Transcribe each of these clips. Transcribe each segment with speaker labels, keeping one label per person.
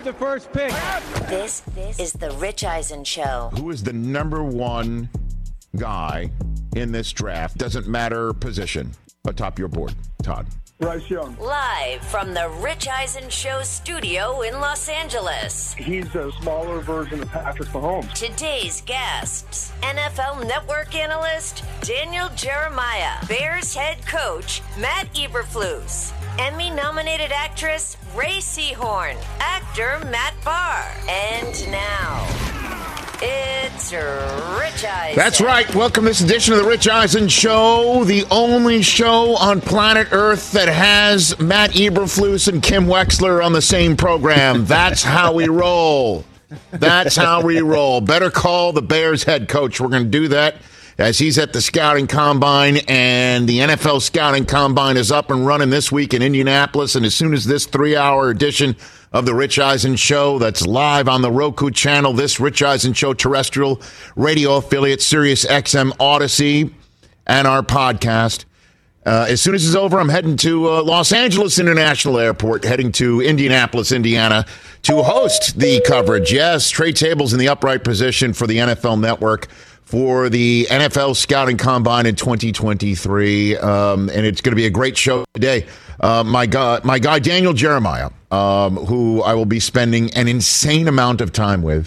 Speaker 1: have the first pick.
Speaker 2: This is the Rich Eisen Show.
Speaker 3: Who is the number one guy in this draft? Doesn't matter position. Atop your board, Todd.
Speaker 4: Bryce Young.
Speaker 2: Live from the Rich Eisen Show studio in Los Angeles.
Speaker 4: He's a smaller version of Patrick Mahomes.
Speaker 2: Today's guests, NFL Network analyst Daniel Jeremiah, Bears head coach Matt Eberflus, Emmy-nominated actress Ray Seahorn, actor Matt Barr, and now it's Rich Eisen.
Speaker 3: That's right. Welcome to this edition of the Rich Eisen Show, the only show on planet Earth that has Matt Eberflus and Kim Wexler on the same program. That's how we roll. That's how we roll. Better call the Bears head coach. We're going to do that as he's at the scouting combine, and the NFL scouting combine is up and running this week in Indianapolis. And as soon as this 3-hour edition of the Rich Eisen Show that's live on the Roku channel, this Rich Eisen Show terrestrial radio affiliate, Sirius XM Odyssey, and our podcast. As soon as it's over, I'm heading to Los Angeles International Airport, heading to Indianapolis, Indiana, to host the coverage. Yes, Trey Table's in the upright position for the NFL Network for the NFL Scouting Combine in 2023, and it's going to be a great show today. My guy Daniel Jeremiah, who I will be spending an insane amount of time with.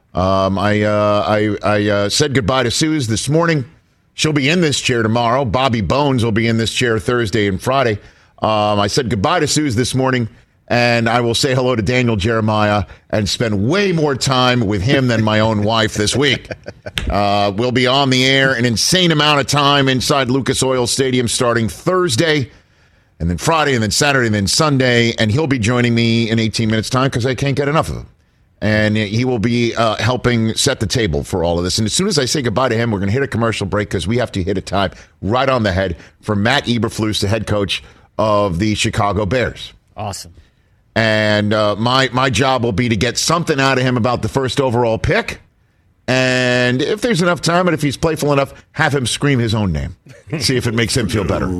Speaker 3: I said goodbye to Suze this morning. She'll be in this chair tomorrow. Bobby Bones will be in this chair Thursday and Friday. I said goodbye to Suze this morning, and I will say hello to Daniel Jeremiah and spend way more time with him than my own wife this week. We'll be on the air an insane amount of time inside Lucas Oil Stadium starting Thursday, and then Friday, and then Saturday, and then Sunday, and he'll be joining me in 18 minutes' time because I can't get enough of him. And he will be helping set the table for all of this. And as soon as I say goodbye to him, we're going to hit a commercial break because we have to hit a time right on the head for Matt Eberflus, the head coach of the Chicago Bears.
Speaker 5: Awesome.
Speaker 3: And my job will be to get something out of him about the first overall pick. And if there's enough time and if he's playful enough, have him scream his own name. See if it makes him feel better.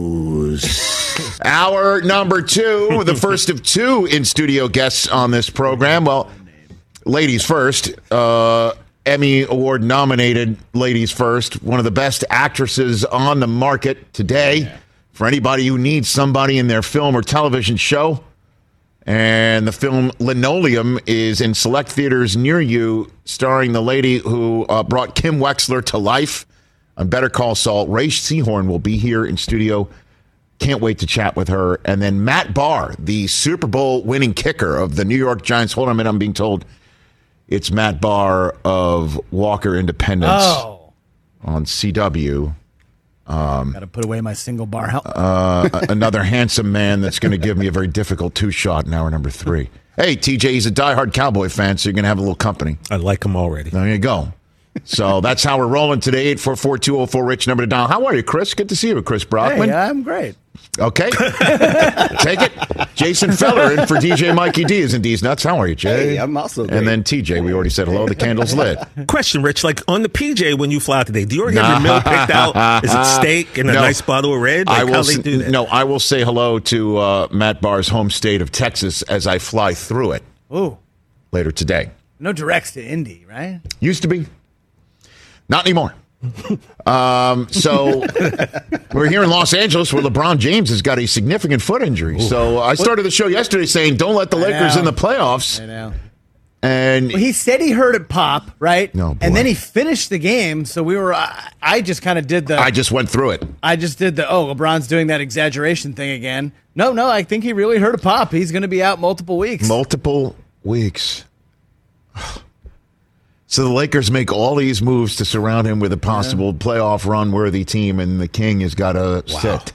Speaker 3: Hour number 2, the first of 2 in-studio guests on this program. Well, ladies first. Emmy Award nominated ladies first. One of the best actresses on the market today. Yeah. For anybody who needs somebody in their film or television show. And the film Linoleum is in select theaters near you, starring the lady who brought Kim Wexler to life on Better Call Saul. Ray Seahorn will be here in studio. Can't wait to chat with her. And then Matt Barr, the Super Bowl winning kicker of the New York Giants. Hold on a minute, I'm being told it's Matt Barr of Walker Independence on CW.
Speaker 5: Got to put away my single bar helmet.
Speaker 3: Another handsome man that's going to give me a very difficult 2-shot in hour number 3. Hey, TJ, he's a diehard Cowboy fan, so you're going to have a little company.
Speaker 6: I like him already.
Speaker 3: There you go. So that's how we're rolling today. 844-204-RICH, number to dial. How are you, Chris? Good to see you, Chris Brockman.
Speaker 5: Hey, I'm great.
Speaker 3: Okay. Take it. Jason Feller in for DJ Mikey D is in D's Nuts. How are you, Jay?
Speaker 7: Hey, I'm also great.
Speaker 3: And then TJ, we already said hello. The candle's lit.
Speaker 6: Question, Rich, like on the PJ when you fly out today, do you already have your meal picked out? Is it steak and a nice bottle of red? Like, how they do that?
Speaker 3: No, I will say hello to Matt Barr's home state of Texas as I fly through it later today.
Speaker 5: No directs to Indy, right?
Speaker 3: Used to be. Not anymore. So we're here in Los Angeles where LeBron James has got a significant foot injury. So I started the show yesterday saying, don't let the Lakers in the playoffs.
Speaker 5: I know.
Speaker 3: And
Speaker 5: he said he heard it pop, right?
Speaker 3: No, boy.
Speaker 5: And then he finished the game. So I just kind of did the.
Speaker 3: I just went through it.
Speaker 5: I just did the, LeBron's doing that exaggeration thing again. No, I think he really heard a pop. He's going to be out multiple weeks.
Speaker 3: Multiple weeks. So the Lakers make all these moves to surround him with a possible playoff run-worthy team, and the King has got to sit.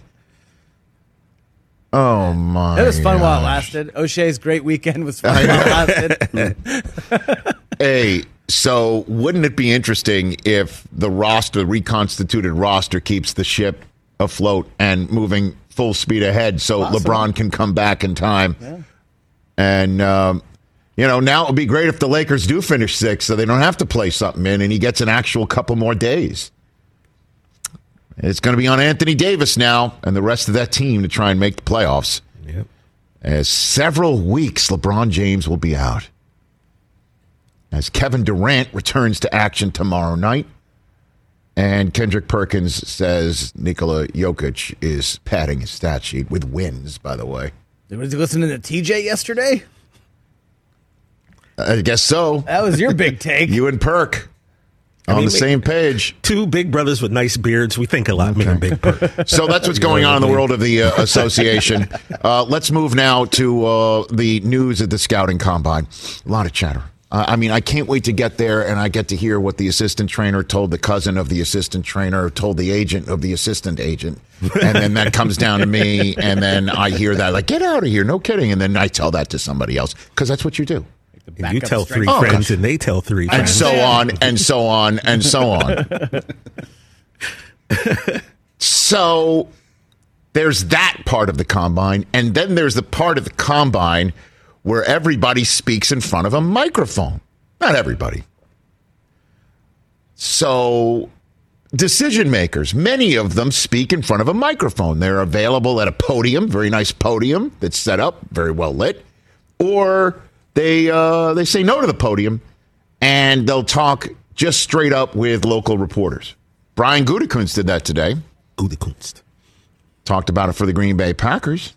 Speaker 3: Oh, my
Speaker 5: It was fun
Speaker 3: gosh.
Speaker 5: while it lasted. O'Shea's great weekend was fun while it lasted.
Speaker 3: Hey, so wouldn't it be interesting if the reconstituted roster keeps the ship afloat and moving full speed ahead so LeBron can come back in time?
Speaker 5: Yeah.
Speaker 3: And, now it would be great if the Lakers do finish 6th so they don't have to play something in and he gets an actual couple more days. It's going to be on Anthony Davis now and the rest of that team to try and make the playoffs.
Speaker 6: Yep.
Speaker 3: As several weeks LeBron James will be out. as Kevin Durant returns to action tomorrow night. And Kendrick Perkins says Nikola Jokic is padding his stat sheet with wins, by the way.
Speaker 5: Was he listening to TJ yesterday?
Speaker 3: I guess so.
Speaker 5: That was your big take.
Speaker 3: You and Perk on the same page.
Speaker 6: Two big brothers with nice beards. We think a lot, me and Big Perk.
Speaker 3: So that's what's going on in the world of the association. Let's move now to the news at the scouting combine. A lot of chatter. I can't wait to get there, and I get to hear what the assistant trainer told the cousin of the assistant trainer, told the agent of the assistant agent. And then that comes down to me, and then I hear that, like, get out of here, no kidding. And then I tell that to somebody else, because that's what you do.
Speaker 6: You tell three friends, and they tell three friends.
Speaker 3: And so on, and so on, and so on. So there's that part of the combine, and then there's the part of the combine where everybody speaks in front of a microphone. Not everybody. So decision makers, many of them speak in front of a microphone. They're available at a podium, very nice podium that's set up, very well lit. Or they say no to the podium, and they'll talk just straight up with local reporters. Brian Gutekunst did that today.
Speaker 6: Gutekunst.
Speaker 3: Talked about it for the Green Bay Packers.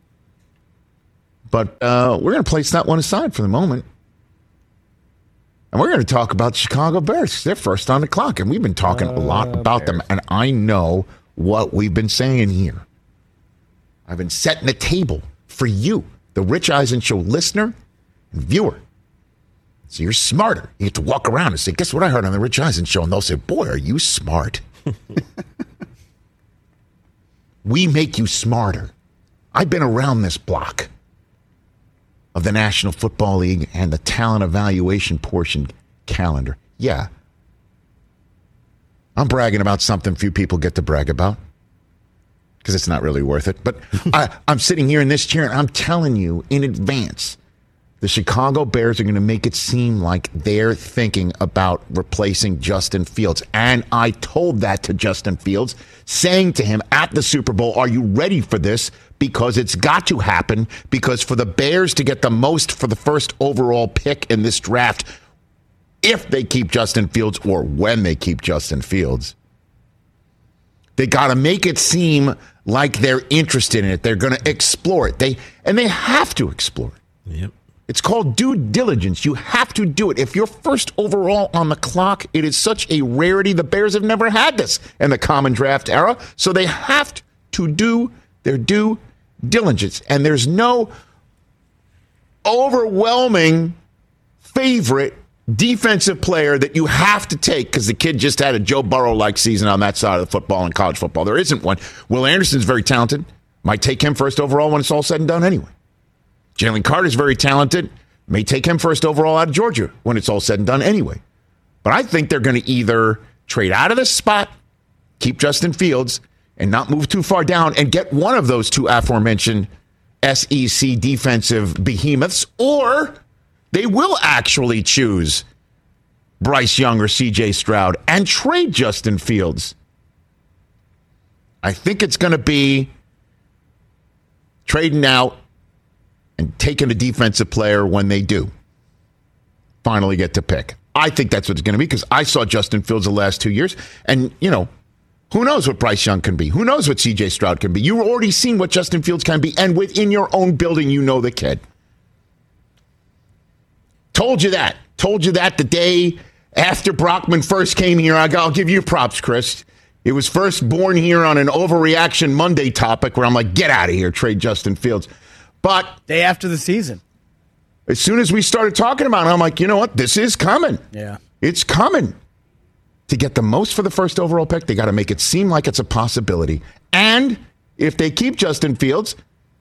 Speaker 3: But we're going to place that one aside for the moment. And we're going to talk about the Chicago Bears. They're first on the clock, and we've been talking a lot about them. And I know what we've been saying here. I've been setting the table for you, the Rich Eisen Show listener and viewer. So you're smarter. You get to walk around and say, guess what I heard on the Rich Eisen Show? And they'll say, boy, are you smart. We make you smarter. I've been around this block of the National Football League and the talent evaluation portion calendar. Yeah. I'm bragging about something few people get to brag about because it's not really worth it. But I'm sitting here in this chair and I'm telling you in advance, the Chicago Bears are going to make it seem like they're thinking about replacing Justin Fields. And I told that to Justin Fields, saying to him at the Super Bowl, are you ready for this? Because it's got to happen, because for the Bears to get the most for the first overall pick in this draft, if they keep Justin Fields or when they keep Justin Fields, they got to make it seem like they're interested in it. They're going to explore it. They have to explore it.
Speaker 6: Yep.
Speaker 3: It's called due diligence. You have to do it. If you're first overall on the clock, it is such a rarity. The Bears have never had this in the common draft era, so they have to do their due diligence. And there's no overwhelming favorite defensive player that you have to take because the kid just had a Joe Burrow-like season on that side of the football in college football. There isn't one. Will Anderson's very talented. Might take him first overall when it's all said and done anyway. Jalen Carter's very talented. May take him first overall out of Georgia when it's all said and done anyway. But I think they're going to either trade out of this spot, keep Justin Fields, and not move too far down and get one of those two aforementioned SEC defensive behemoths, or they will actually choose Bryce Young or CJ Stroud and trade Justin Fields. I think it's going to be trading out and taking a defensive player when they do finally get to pick. I think that's what it's going to be because I saw Justin Fields the last 2 years. And, you know, who knows what Bryce Young can be? Who knows what CJ Stroud can be? You've already seen what Justin Fields can be. And within your own building, you know the kid. Told you that. Told you that the day after Brockman first came here. I'll give you props, Chris. It was first born here on an Overreaction Monday topic where I'm like, get out of here, trade Justin Fields. But
Speaker 5: day after the season,
Speaker 3: as soon as we started talking about it, I'm like, you know what? This is coming.
Speaker 5: Yeah.
Speaker 3: It's coming. To get the most for the first overall pick, they got to make it seem like it's a possibility. And if they keep Justin Fields,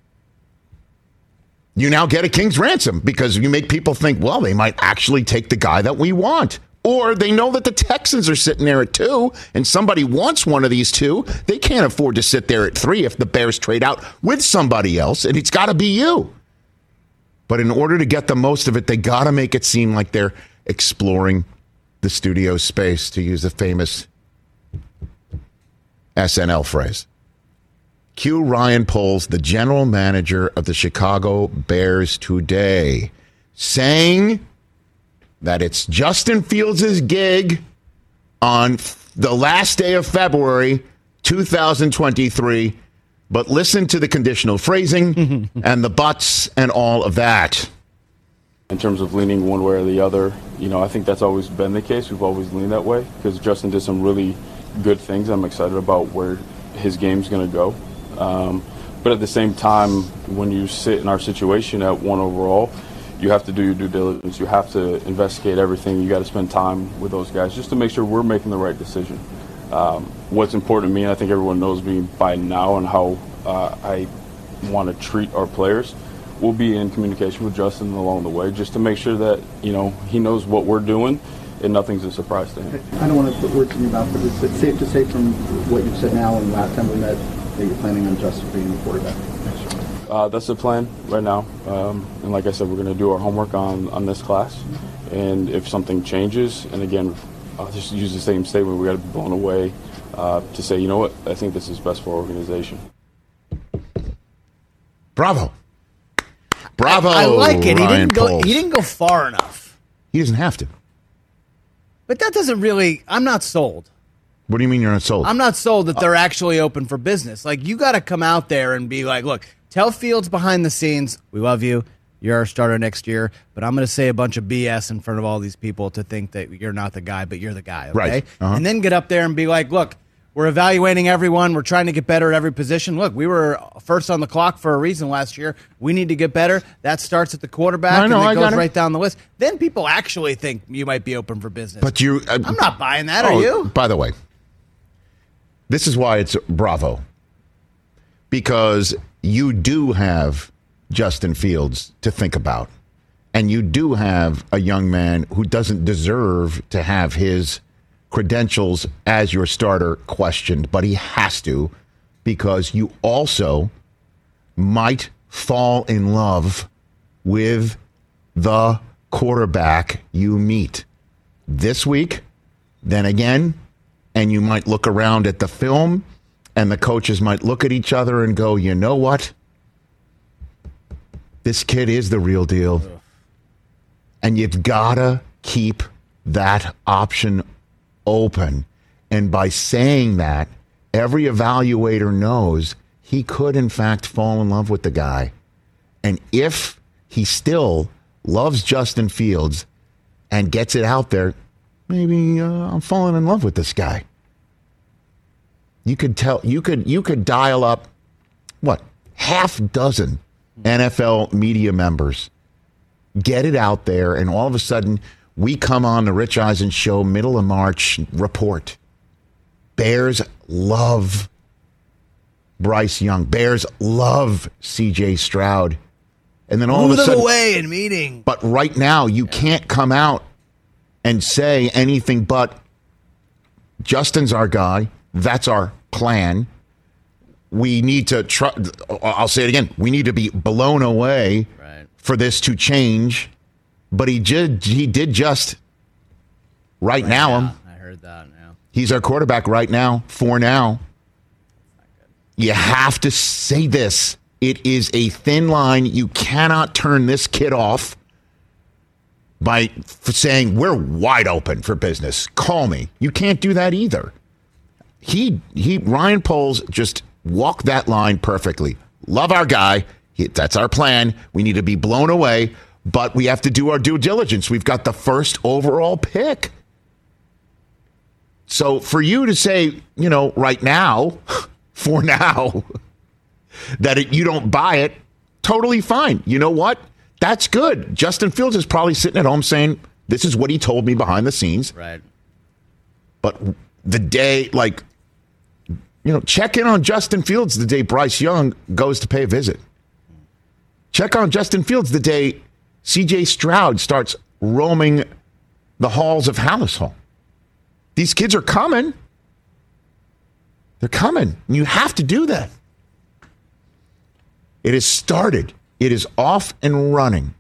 Speaker 3: you now get a king's ransom because you make people think, well, they might actually take the guy that we want. Or they know that the Texans are sitting there at 2 and somebody wants one of these two. They can't afford to sit there at 3 if the Bears trade out with somebody else, and it's got to be you. But in order to get the most of it, they got to make it seem like they're exploring the studio space, to use the famous SNL phrase. Cue Ryan Poles, the general manager of the Chicago Bears today, saying that it's Justin Fields' gig on the last day of February 2023. But listen to the conditional phrasing and the buts and all of that.
Speaker 1: In terms of leaning one way or the other, I think that's always been the case. We've always leaned that way because Justin did some really good things. I'm excited about where his game's going to go. But at the same time, when you sit in our situation at 1 overall, you have to do your due diligence. You have to investigate everything. You got to spend time with those guys just to make sure we're making the right decision. What's important to me, and I think everyone knows me by now, and how I want to treat our players, we'll be in communication with Justin along the way just to make sure that, he knows what we're doing and nothing's a surprise to him.
Speaker 7: I don't want to put words in your mouth, but is it safe to say from what you've said now and last time we met that you're planning on Justin being the quarterback next year?
Speaker 1: That's the plan right now. And like I said, we're going to do our homework on this class. And if something changes, and again, I'll just use the same statement, we got to be blown away to say, you know what, I think this is best for our organization.
Speaker 3: Bravo.
Speaker 5: I like it.
Speaker 3: Ryan Poles.
Speaker 5: He didn't go far enough.
Speaker 3: He doesn't have to.
Speaker 5: But that doesn't really, I'm not sold.
Speaker 3: What do you mean you're not sold?
Speaker 5: I'm not sold that they're actually open for business. Like, you got to come out there and be like, look, tell Fields behind the scenes, we love you. You're our starter next year, but I'm going to say a bunch of BS in front of all these people to think that you're not the guy, but you're the guy, okay?
Speaker 3: Right. Uh-huh.
Speaker 5: And then get up there and be like, look, we're evaluating everyone. We're trying to get better at every position. Look, we were first on the clock for a reason last year. We need to get better. That starts at the quarterback, and it goes right down the list. Then people actually think you might be open for business.
Speaker 3: But you...
Speaker 5: I'm not buying that, are you?
Speaker 3: By the way, this is why it's bravo. Because you do have Justin Fields to think about. And you do have a young man who doesn't deserve to have his credentials as your starter questioned, but he has to, because you also might fall in love with the quarterback you meet this week, then again, and you might look around at the film and the coaches might look at each other and go, you know what? This kid is the real deal. And you've got to keep that option open. And by saying that, every evaluator knows he could, in fact, fall in love with the guy. And if he still loves Justin Fields and gets it out there, maybe I'm falling in love with this guy. You could tell, you could dial up, what, half dozen NFL media members, get it out there, and all of a sudden we come on the Rich Eisen Show, middle of March, report. Bears love Bryce Young. Bears love C.J. Stroud. And then all of a sudden,
Speaker 5: away in meeting.
Speaker 3: But right now, you can't come out and say anything but Justin's our guy. That's our plan. We need to try. I'll say it again. We need to be blown away for this to change. But he did just right now.
Speaker 5: I heard that now.
Speaker 3: He's our quarterback right now, for now. You have to say this. It is a thin line. You cannot turn this kid off by saying, we're wide open for business. Call me. You can't do that either. Ryan Poles just walked that line perfectly. Love our guy. That's our plan. We need to be blown away, but we have to do our due diligence. We've got the first overall pick. So for you to say, right now, for now, that you don't buy it, totally fine. You know what? That's good. Justin Fields is probably sitting at home saying, this is what he told me behind the scenes.
Speaker 5: Right.
Speaker 3: But the day, check in on Justin Fields the day Bryce Young goes to pay a visit. Check on Justin Fields the day C.J. Stroud starts roaming the halls of Hallis Hall. These kids are coming. They're coming. You have to do that. It has started. It is off and running.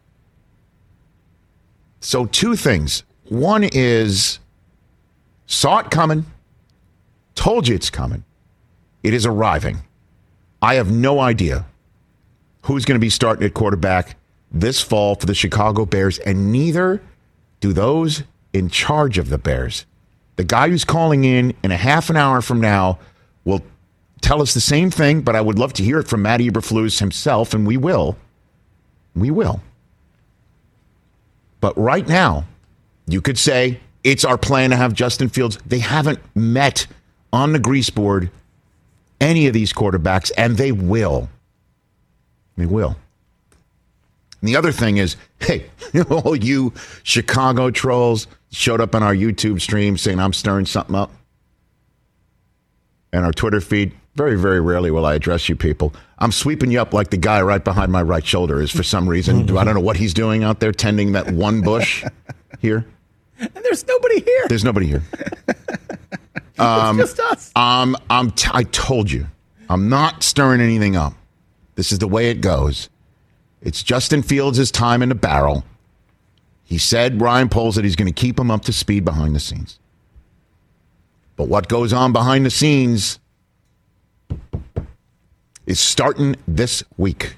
Speaker 3: So 2 things. One is, saw it coming, told you it's coming. It is arriving. I have no idea who's going to be starting at quarterback this fall for the Chicago Bears, and neither do those in charge of the Bears, the guy who's calling in a half an hour from now, will tell us the same thing, but I would love to hear it from Matt Eberflus himself, and we will. We will. But right now, you could say it's our plan to have Justin Fields. They haven't met on the grease board any of these quarterbacks, and they will. They will. And the other thing is, hey, all you Chicago trolls showed up on our YouTube stream saying I'm stirring something up. And our Twitter feed, very, very rarely will I address you people. I'm sweeping you up like the guy right behind my right shoulder is for some reason. I don't know what he's doing out there, tending that one bush here.
Speaker 5: And there's nobody here.
Speaker 3: There's nobody here.
Speaker 5: It's just us.
Speaker 3: I told you, I'm not stirring anything up. This is the way it goes. It's Justin Fields' time in the barrel. He said, Ryan Poles, that he's going to keep him up to speed behind the scenes. But what goes on behind the scenes is starting this week.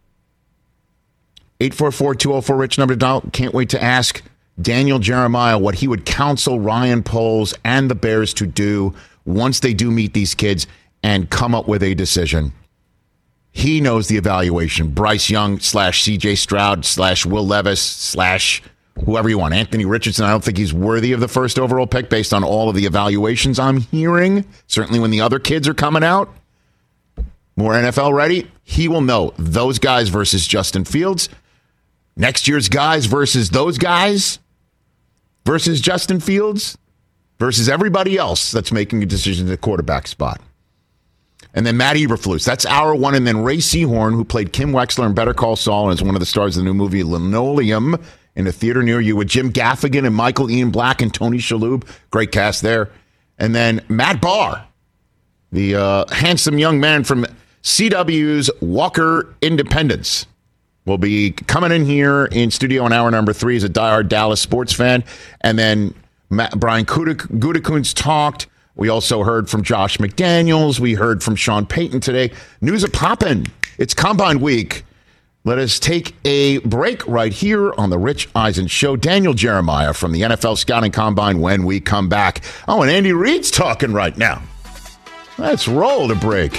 Speaker 3: 844-204-RICH, number to dial. Can't wait to ask Daniel Jeremiah what he would counsel Ryan Poles and the Bears to do once they do meet these kids and come up with a decision. He knows the evaluation. Bryce Young / CJ Stroud / Will Levis / whoever you want. Anthony Richardson, I don't think he's worthy of the first overall pick based on all of the evaluations I'm hearing. Certainly when the other kids are coming out, more NFL ready, he will know those guys versus Justin Fields. Next year's guys versus those guys versus Justin Fields versus everybody else that's making a decision at the quarterback spot. And then Matt Eberflus, that's hour one. And then Ray Seahorn, who played Kim Wexler in Better Call Saul and is one of the stars of the new movie Linoleum in a theater near you with Jim Gaffigan and Michael Ian Black and Tony Shalhoub. Great cast there. And then Matt Barr, the handsome young man from CW's Walker Independence, will be coming in here in studio in hour number 3 as a diehard Dallas sports fan. And then Brian Gutekunst talked. We also heard from Josh McDaniels. We heard from Sean Payton today. News are popping. It's Combine Week. Let us take a break right here on the Rich Eisen Show. Daniel Jeremiah from the NFL Scouting Combine when we come back. Oh, and Andy Reid's talking right now. Let's roll the break.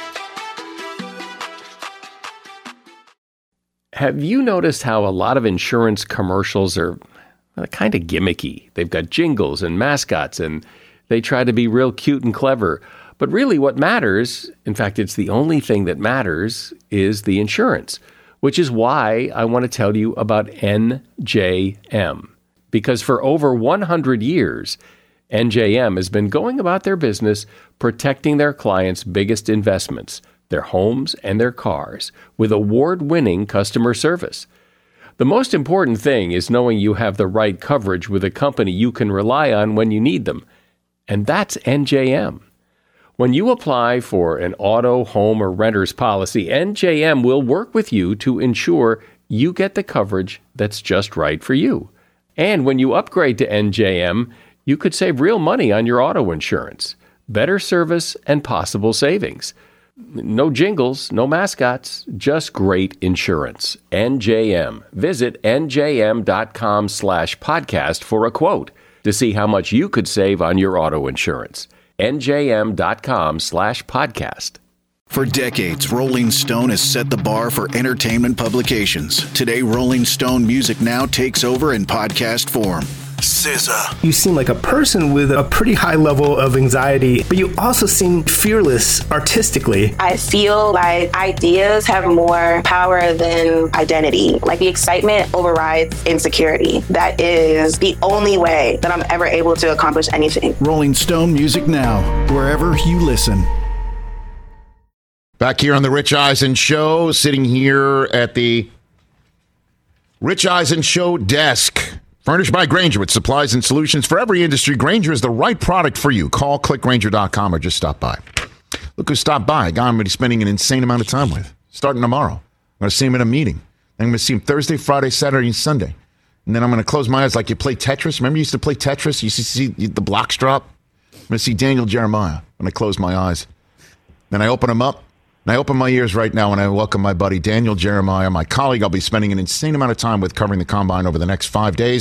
Speaker 8: Have you noticed how a lot of insurance commercials are kind of gimmicky? They've got jingles and mascots, and they try to be real cute and clever. But really what matters, in fact, it's the only thing that matters, is the insurance, which is why I want to tell you about NJM. Because for over 100 years, NJM has been going about their business protecting their clients' biggest investments, their homes and their cars, with award-winning customer service. The most important thing is knowing you have the right coverage with a company you can rely on when you need them. And that's NJM. When you apply for an auto, home, or renter's policy, NJM will work with you to ensure you get the coverage that's just right for you. And when you upgrade to NJM, you could save real money on your auto insurance. Better service and possible savings. No jingles, no mascots, just great insurance. NJM. Visit njm.com/podcast for a quote to see how much you could save on your auto insurance. njm.com/podcast.
Speaker 9: For decades, Rolling Stone has set the bar for entertainment publications. Today, Rolling Stone Music Now takes over in podcast form. SZA.
Speaker 10: You seem like a person with a pretty high level of anxiety, but you also seem fearless artistically.
Speaker 11: I feel like ideas have more power than identity. Like the excitement overrides insecurity. That is the only way that I'm ever able to accomplish anything.
Speaker 9: Rolling Stone Music Now, wherever you listen.
Speaker 3: Back here on the Rich Eisen Show, sitting here at the Rich Eisen Show desk. Furnished by Grainger with supplies and solutions for every industry. Grainger is the right product for you. Call clickgrainger.com or just stop by. Look who stopped by. A guy I'm going to be spending an insane amount of time with. Starting tomorrow. I'm going to see him at a meeting. Then I'm going to see him Thursday, Friday, Saturday, and Sunday. And then I'm going to close my eyes like you play Tetris. Remember you used to play Tetris? You used to see the blocks drop? I'm going to see Daniel Jeremiah when I close my eyes. Then I open them up. And I open my ears right now and I welcome my buddy Daniel Jeremiah, my colleague I'll be spending an insane amount of time with covering the Combine over the next 5 days.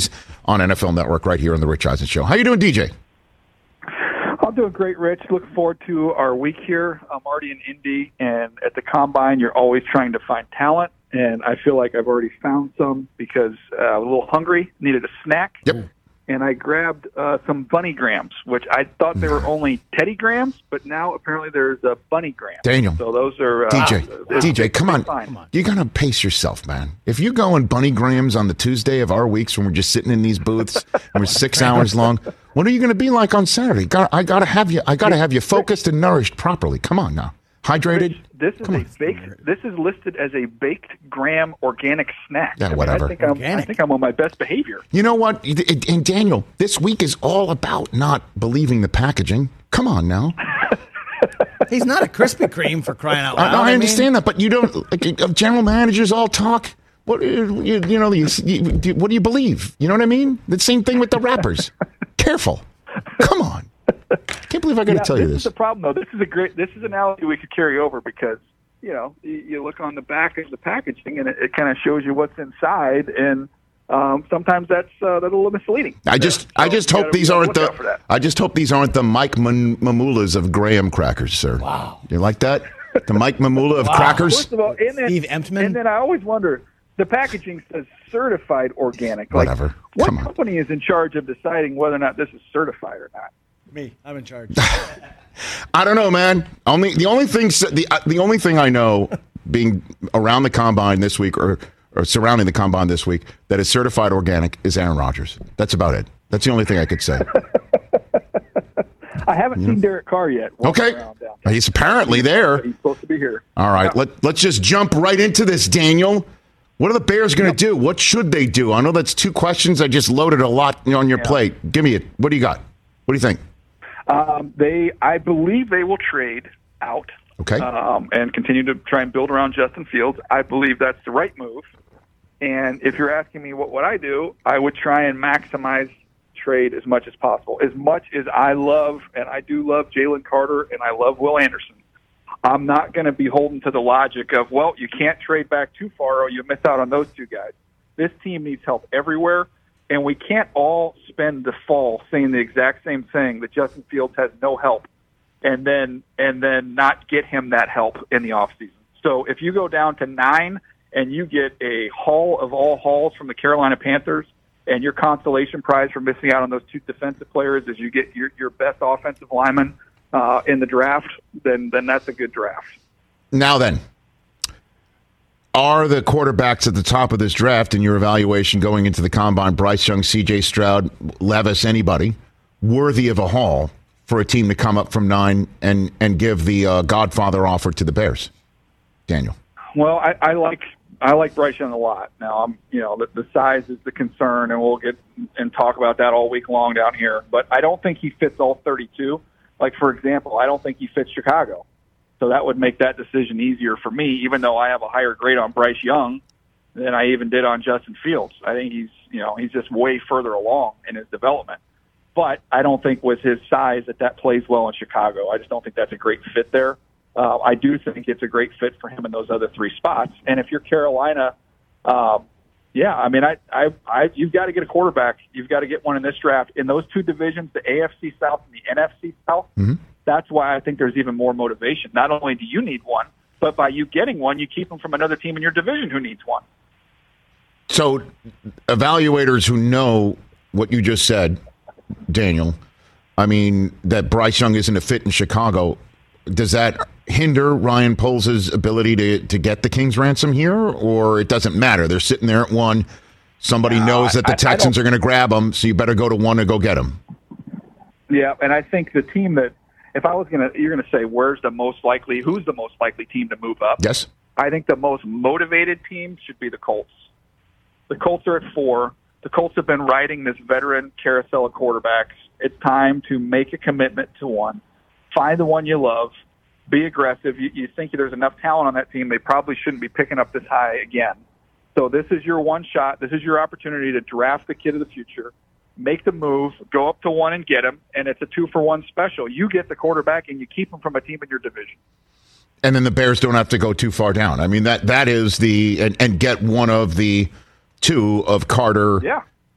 Speaker 3: on NFL Network right here on the Rich Eisen Show. How you doing, DJ?
Speaker 4: I'm doing great, Rich. Looking forward to our week here. I'm already in Indy, and at the Combine, you're always trying to find talent, and I feel like I've already found some because I was a little hungry, needed a snack.
Speaker 3: Yep.
Speaker 4: And I grabbed some Bunny Grams, which I thought they were only Teddy Grams, but now apparently there's a Bunny Gram.
Speaker 3: Daniel.
Speaker 4: So those are...
Speaker 3: DJ, come on. You got to pace yourself, man. If you go on Bunny Grams on the Tuesday of our weeks when we're just sitting in these booths and we're 6 hours long, what are you going to be like on Saturday? I got to have you focused and nourished properly. Come on now. Hydrated?
Speaker 4: Rich, this is listed as a baked graham organic snack.
Speaker 3: Yeah, whatever.
Speaker 4: I think I'm on my best behavior.
Speaker 3: You know what? And Daniel, this week is all about not believing the packaging. Come on now.
Speaker 5: He's not a Krispy Kreme for crying out loud.
Speaker 3: I understand that, but you don't. General managers all talk. What what do you believe? You know what I mean? The same thing with the rappers. Careful. Come on. Can't believe I got to tell you this.
Speaker 4: This is the problem, though. This is an analogy we could carry over because, you look on the back of the packaging and it kind of shows you what's inside, and sometimes that's a little misleading.
Speaker 3: I just hope these aren't the Mike Mamulas of graham crackers, sir.
Speaker 5: Wow.
Speaker 3: You like that? The Mike Mamula of crackers?
Speaker 4: First of all,
Speaker 5: Steve Emtman?
Speaker 4: And then I always wonder, the packaging says certified organic.
Speaker 3: Whatever.
Speaker 4: What company is in charge of deciding whether or not this is certified or not?
Speaker 5: Me. I'm in charge.
Speaker 3: I don't know, man. The only thing I know, being around the Combine this week or surrounding the Combine this week, that is certified organic is Aaron Rodgers. That's about it. That's the only thing I could say.
Speaker 4: I haven't seen Derek Carr yet.
Speaker 3: Okay. He's apparently there.
Speaker 4: He's supposed to be here.
Speaker 3: All right. Let's just jump right into this, Daniel. What are the Bears going to do? What should they do? I know that's two questions. I just loaded a lot on your plate. Give me it. What do you got? What do you think?
Speaker 4: I believe they will trade out.
Speaker 3: Okay.
Speaker 4: And continue to try and build around Justin Fields. I believe that's the right move. And if you're asking me what would I do, I would try and maximize trade as much as possible. As much as I love, and I do love Jalen Carter and I love Will Anderson, I'm not going to be beholden to the logic of, well, you can't trade back too far or you miss out on those two guys. This team needs help everywhere. And we can't all spend the fall saying the exact same thing, that Justin Fields has no help, and then not get him that help in the offseason. So if you go down to 9 and you get a haul of all hauls from the Carolina Panthers, and your consolation prize for missing out on those two defensive players is you get your best offensive lineman in the draft, then that's a good draft.
Speaker 3: Now then, are the quarterbacks at the top of this draft in your evaluation going into the Combine, Bryce Young, C.J. Stroud, Levis, anybody, worthy of a haul for a team to come up from 9 and give the Godfather offer to the Bears? Daniel.
Speaker 4: Well, I like Bryce Young a lot. Now, the size is the concern, and we'll get and talk about that all week long down here. But I don't think he fits all 32. Like, for example, I don't think he fits Chicago. So that would make that decision easier for me, even though I have a higher grade on Bryce Young than I even did on Justin Fields. I think he's just way further along in his development. But I don't think with his size that plays well in Chicago. I just don't think that's a great fit there. I do think it's a great fit for him in those other 3 spots. And if you're Carolina, you've got to get a quarterback. You've got to get one in this draft. In those 2 divisions, the AFC South and the NFC South, that's why I think there's even more motivation. Not only do you need one, but by you getting one, you keep them from another team in your division who needs one.
Speaker 3: So evaluators who know what you just said, Daniel, I mean, that Bryce Young isn't a fit in Chicago, does that hinder Ryan Poles' ability to get the King's ransom here, or it doesn't matter? They're sitting there at 1. Somebody knows that the Texans are going to grab them, so you better go to 1 and go get them.
Speaker 4: Yeah, and I think the team that, if I was you're going to say, who's the most likely team to move up?
Speaker 3: Yes.
Speaker 4: I think the most motivated team should be the Colts. The Colts are at 4. The Colts have been riding this veteran carousel of quarterbacks. It's time to make a commitment to one. Find the one you love. Be aggressive. You think there's enough talent on that team, they probably shouldn't be picking up this high again. So this is your one shot. This is your opportunity to draft the kid of the future. Make the move, go up to 1 and get him, and it's a 2-for-1 special. You get the quarterback, and you keep him from a team in your division.
Speaker 3: And then the Bears don't have to go too far down. I mean, that is and get one of the 2 of Carter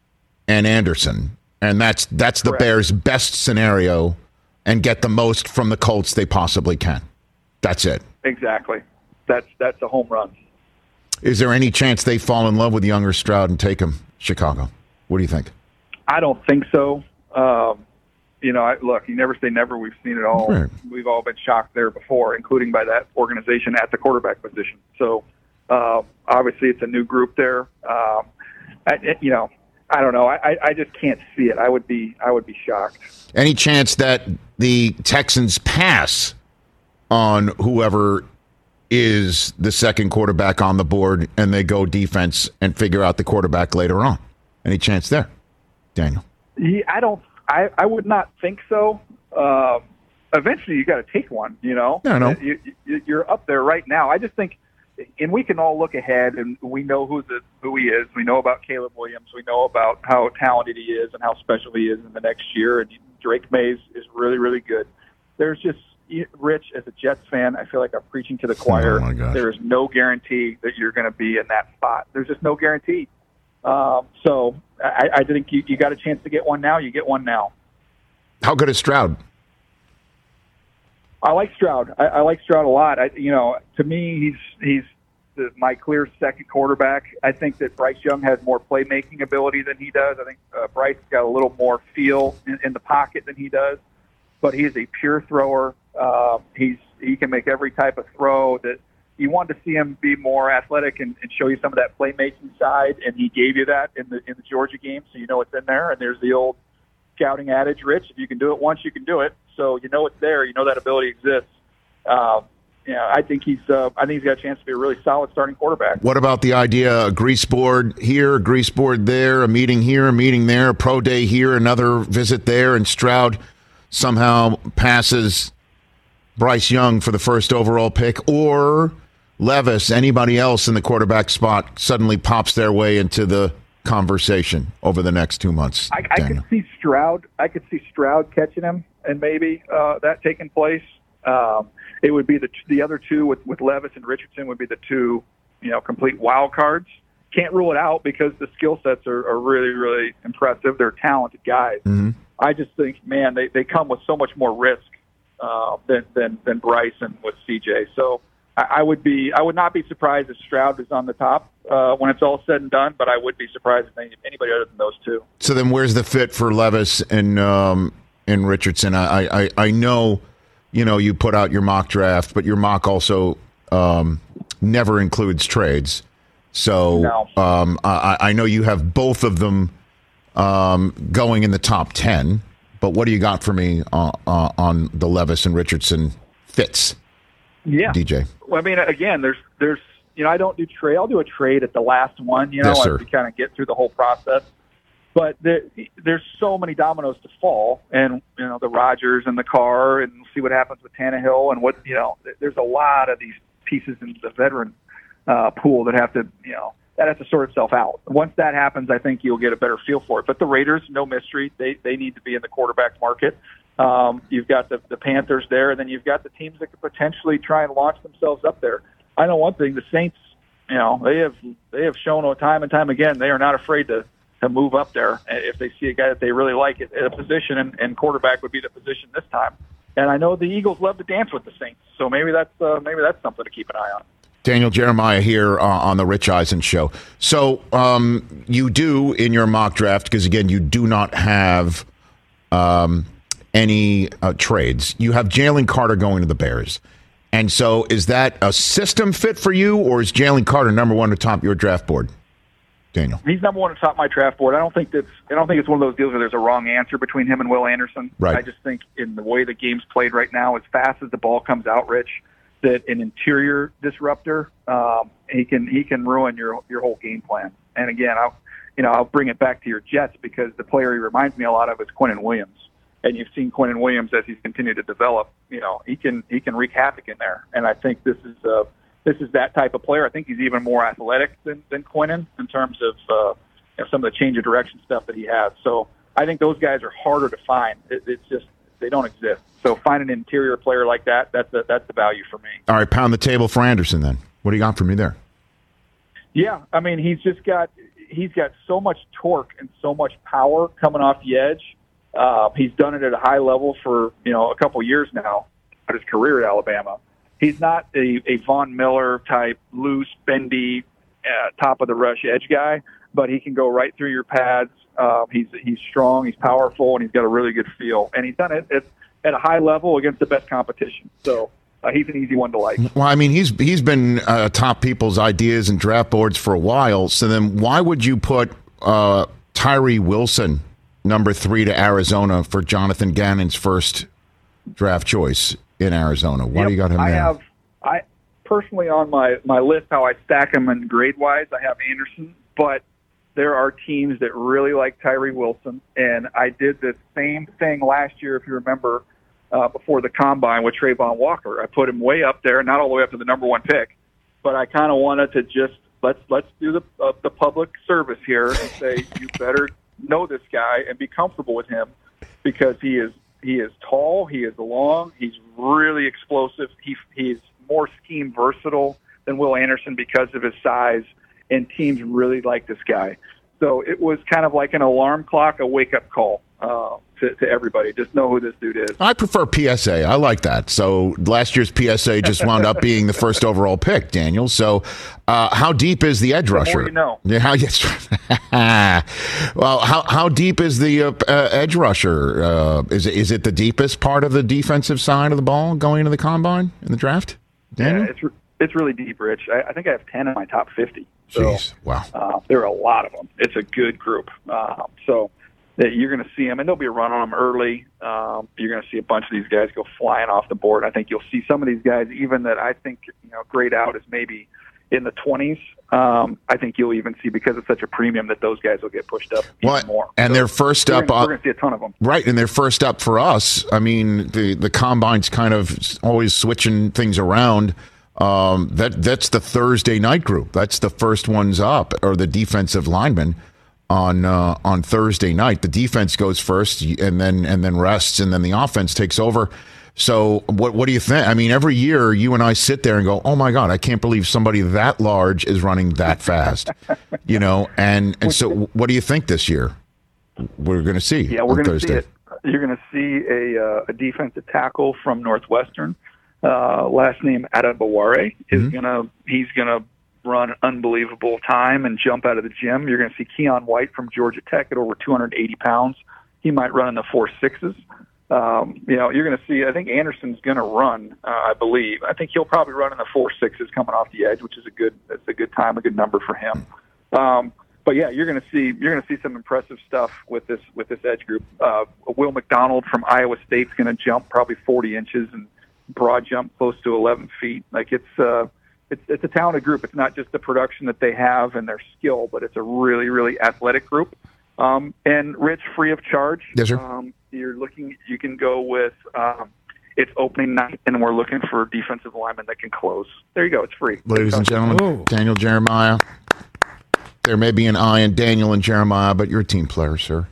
Speaker 3: and Anderson, and that's the Bears' best scenario, and get the most from the Colts they possibly can. That's it.
Speaker 4: Exactly. That's a home run.
Speaker 3: Is there any chance they fall in love with younger Stroud and take him Chicago? What do you think?
Speaker 4: I don't think so. Look, you never say never. We've seen it all.
Speaker 3: Right.
Speaker 4: We've all been shocked there before, including by that organization at the quarterback position. So obviously it's a new group there. I don't know. I just can't see it. I would be shocked.
Speaker 3: Any chance that the Texans pass on whoever is the second quarterback on the board and they go defense and figure out the quarterback later on? Any chance there, Daniel?
Speaker 4: I would not think so. Eventually, you got to take one.
Speaker 3: Yeah, I know.
Speaker 4: You're up there right now. I just think, and we can all look ahead, and we know who he is. We know about Caleb Williams. We know about how talented he is and how special he is in the next year. And Drake Mays is really, really good. There's just, Rich, as a Jets fan, I feel like I'm preaching to the choir.
Speaker 3: Oh my gosh.
Speaker 4: There is no guarantee that you're going to be in that spot. There's just no guarantee. So I think you got a chance to get one now. You get one now.
Speaker 3: How good is Stroud?
Speaker 4: I like Stroud. I like Stroud a lot. To me, he's my clear second quarterback. I think that Bryce Young has more playmaking ability than he does. I think Bryce has got a little more feel in the pocket than he does. But he is a pure thrower. He can make every type of throw. That you want to see him be more athletic and show you some of that playmaking side, and he gave you that in the Georgia game, so you know it's in there. And there's the old scouting adage, Rich: if you can do it once, you can do it. So you know it's there. You know that ability exists. I think he's got a chance to be a really solid starting quarterback.
Speaker 3: What about the idea, a grease board here, a grease board there, a meeting here, a meeting there, a pro day here, another visit there, and Stroud somehow passes Bryce Young for the first overall pick, or Levis, anybody else in the quarterback spot, suddenly pops their way into the conversation over the next 2 months?
Speaker 4: I could see Stroud. I could see Stroud catching him, and maybe that taking place. It would be the other two with Levis and Richardson would be the two, complete wild cards. Can't rule it out because the skill sets are really, really impressive. They're talented guys.
Speaker 3: Mm-hmm.
Speaker 4: I just think, man, they come with so much more risk than Bryce and with CJ. So I would not be surprised if Stroud is on the top when it's all said and done, but I would be surprised if anybody other than those two.
Speaker 3: So then where's the fit for Levis and Richardson? I know, you put out your mock draft, but your mock also never includes trades. So
Speaker 4: no.
Speaker 3: I know you have both of them going in the top 10, but what do you got for me on the Levis and Richardson fits?
Speaker 4: Yeah,
Speaker 3: DJ.
Speaker 4: Well, I mean, again, there's I don't do trade. I'll do a trade at the last one,
Speaker 3: Yes, sir.
Speaker 4: to kind of get through the whole process. But there's so many dominoes to fall, and the Rodgers and the Carr, and see what happens with Tannehill, and there's a lot of these pieces in the veteran pool that have to sort itself out. Once that happens, I think you'll get a better feel for it. But the Raiders, no mystery, they need to be in the quarterback market. You've got the Panthers there, and then you've got the teams that could potentially try and launch themselves up there. I know one thing: the Saints, they have shown time and time again they are not afraid to move up there if they see a guy that they really like at a position, and quarterback would be the position this time. And I know the Eagles love to dance with the Saints, so maybe that's something to keep an eye on.
Speaker 3: Daniel Jeremiah here on the Rich Eisen Show. So you do in your mock draft, because again, you do not have any trades. You have Jalen Carter going to the Bears. And so is that a system fit for you, or is Jalen Carter number one atop your draft board, Daniel?
Speaker 4: He's number one atop my draft board. I don't think it's one of those deals where there's a wrong answer between him and Will Anderson.
Speaker 3: Right.
Speaker 4: I just think in the way the game's played right now, as fast as the ball comes out, Rich, that an interior disruptor, he can ruin your whole game plan. And again, I'll bring it back to your Jets, because the player he reminds me a lot of is Quinnen Williams. And you've seen Quinnen Williams as he's continued to develop. He can wreak havoc in there. And I think this is that type of player. I think he's even more athletic than Quinnen in terms of some of the change of direction stuff that he has. So I think those guys are harder to find. It's just they don't exist. So find an interior player like that. That's the value for me.
Speaker 3: All right, pound the table for Anderson then. What do you got for me there?
Speaker 4: Yeah, I mean, he's he's got so much torque and so much power coming off the edge. He's done it at a high level for, a couple years now at his career at Alabama. He's not a Von Miller type loose, bendy, top of the rush edge guy, but he can go right through your pads. He's strong, he's powerful, and he's got a really good feel. And he's done it at a high level against the best competition. So he's an easy one to like.
Speaker 3: Well, I mean, he's been top people's ideas and draft boards for a while. So then why would you put Tyree Wilson, number 3 to Arizona, for Jonathan Gannon's first draft choice in Arizona? Why do you got him there?
Speaker 4: I personally, on my list, how I stack them in grade-wise, I have Anderson, but there are teams that really like Tyree Wilson, and I did the same thing last year, if you remember, before the Combine with Trayvon Walker. I put him way up there, not all the way up to the number 1 pick, but I kind of wanted to just let's do the public service here and say you better know this guy and be comfortable with him, because he is tall, he is long, he's really explosive, he's more scheme versatile than Will Anderson because of his size, and teams really like this guy. So it was kind of like an alarm clock, a wake-up call to everybody. Just know who this dude is.
Speaker 3: I prefer PSA. I like that. So last year's PSA just wound up being the first overall pick, Daniel. So how deep is the edge rusher?
Speaker 4: The more you know.
Speaker 3: Yeah, well, how deep is the edge rusher? Is it the deepest part of the defensive side of the ball going into the Combine in the draft, Daniel?
Speaker 4: Yeah, it's really deep, Rich. I think I have 10 in my top 50. So,
Speaker 3: jeez, wow.
Speaker 4: There are a lot of them. It's a good group. So you're going to see them, and there'll be a run on them early. You're going to see a bunch of these guys go flying off the board. I think you'll see some of these guys, even that I think grade out is maybe in the 20s. I think you'll even see, because it's such a premium, that those guys will get pushed up even more.
Speaker 3: And they're first up.
Speaker 4: We're going to see a ton of them.
Speaker 3: Right, and they're first up for us. I mean, the Combine's kind of always switching things around. That's the Thursday night group. That's the first ones up, or the defensive linemen on Thursday night. The defense goes first, and then rests, and then the offense takes over. So what do you think? I mean, every year you and I sit there and go, "Oh my God, I can't believe somebody that large is running that fast," And so what do you think this year? We're going to see.
Speaker 4: Yeah, we're going to see it. You're going to see a defensive tackle from Northwestern. Last name Adebaware he's gonna run an unbelievable time and jump out of the gym. You're going to see Keon White from Georgia Tech at over 280 pounds. He might run in the 4.6s. You're going to see, I think Anderson's going to run, I believe. I think he'll probably run in the 4.6s coming off the edge, which is a good time, a good number for him. But yeah, you're going to see some impressive stuff with this edge group. Will McDonald from Iowa State's going to jump probably 40 inches and broad jump close to 11 feet. Like it's a talented group. It's not just the production that they have and their skill, but it's a really, really athletic group. And Rich, free of charge.
Speaker 3: Yes, sir.
Speaker 4: You can go with, it's opening night, and we're looking for defensive linemen that can close. There you go. It's free.
Speaker 3: Ladies and gentlemen, Daniel Jeremiah. There may be an I in Daniel and Jeremiah, but you're a team player, sir.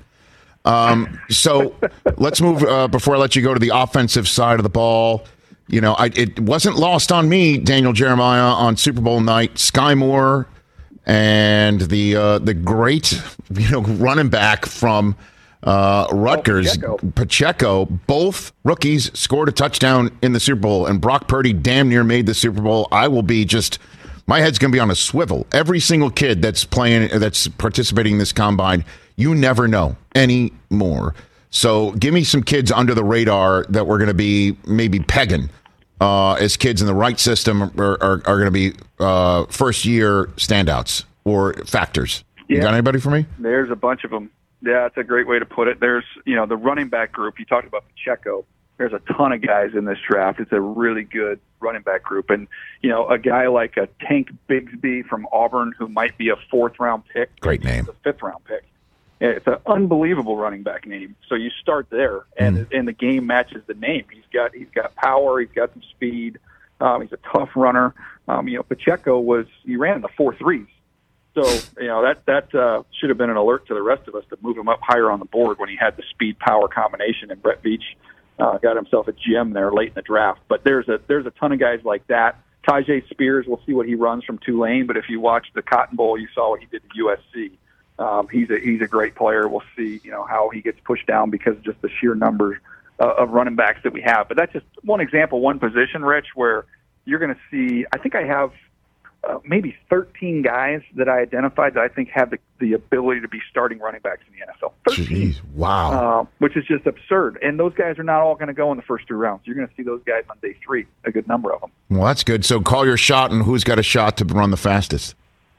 Speaker 3: So let's move, before I let you go, to the offensive side of the ball. It wasn't lost on me, Daniel Jeremiah, on Super Bowl night. Sky Moore and the great running back from Rutgers, Pacheco, both rookies scored a touchdown in the Super Bowl, and Brock Purdy damn near made the Super Bowl. I will be my head's going to be on a swivel. Every single kid that's participating in this Combine, you never know anymore. So give me some kids under the radar that we're going to be maybe pegging as kids in the right system are going to be first-year standouts or factors. Yeah. You got anybody for me?
Speaker 4: There's a bunch of them. Yeah, that's a great way to put it. There's, the running back group. You talked about Pacheco. There's a ton of guys in this draft. It's a really good running back group. And, a guy like a Tank Bigsby from Auburn, who might be a 4th-round pick.
Speaker 3: Great name.
Speaker 4: A 5th-round pick. It's an unbelievable running back name. So you start there, and the game matches the name. He's got power. He's got some speed. He's a tough runner. Pacheco he ran in the 4.3s. So that should have been an alert to the rest of us to move him up higher on the board when he had the speed power combination. And Brett Veach got himself a gem there late in the draft. But there's a ton of guys like that. Tyjae Spears, we'll see what he runs from Tulane. But if you watch the Cotton Bowl, you saw what he did at USC. He's a great player. We'll see, how he gets pushed down because of just the sheer numbers of running backs that we have. But that's just one example, one position, Rich, where you're going to see. I think I have maybe 13 guys that I identified that I think have the ability to be starting running backs in the NFL. 13.
Speaker 3: Jeez, wow.
Speaker 4: Which is just absurd. And those guys are not all going to go in the first 2 rounds. You're going to see those guys on day 3, a good number of them.
Speaker 3: Well, that's good. So call your shot, and who's got a shot to run the fastest?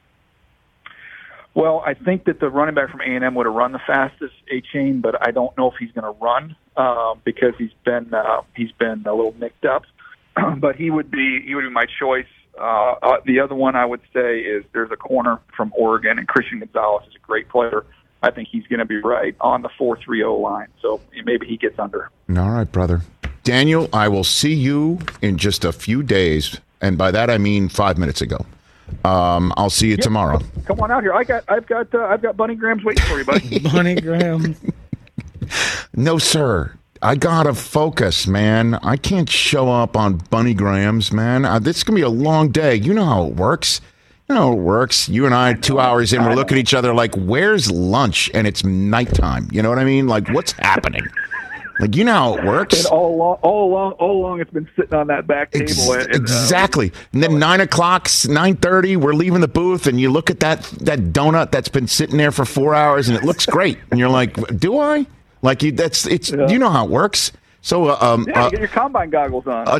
Speaker 4: Well, I think that the running back from A&M would have run the fastest, A-Chain, but I don't know if he's going to run because he's been a little nicked up. But he would be my choice. The other one I would say is there's a corner from Oregon, and Christian Gonzalez is a great player. I think he's going to be right on the 4.30 line, so maybe he gets under.
Speaker 3: All right, brother. Daniel, I will see you in just a few days, and by that I mean 5 minutes ago. I'll see you tomorrow.
Speaker 4: Come on out here. I've got Bunny Grahams waiting for you, buddy.
Speaker 5: Bunny Grahams.
Speaker 3: No, sir. I gotta focus, man. I can't show up on Bunny Grahams, man. This is gonna be a long day. You know how it works. You and I 2 hours in, we're looking at each other like, "Where's lunch?" And it's nighttime. You know what I mean? Like, what's happening? Like, you know how it works.
Speaker 4: And all along, it's been sitting on that back table.
Speaker 3: Exactly. And then 9 o'clock, 9:30, we're leaving the booth, and you look at that donut that's been sitting there for 4 hours, and it looks great. And you're like, "Do I?" Like, you know how it works. So,
Speaker 4: you get your combine goggles on.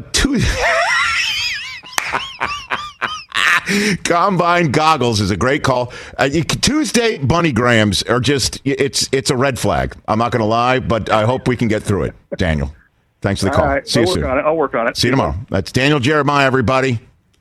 Speaker 3: Combine goggles is a great call. Tuesday Bunny Grahams are just it's a red flag. I'm not going to lie, but I hope we can get through it. Daniel, thanks for the call.
Speaker 4: All right.
Speaker 3: See you soon.
Speaker 4: I'll work on it.
Speaker 3: See you tomorrow. That's Daniel Jeremiah, everybody.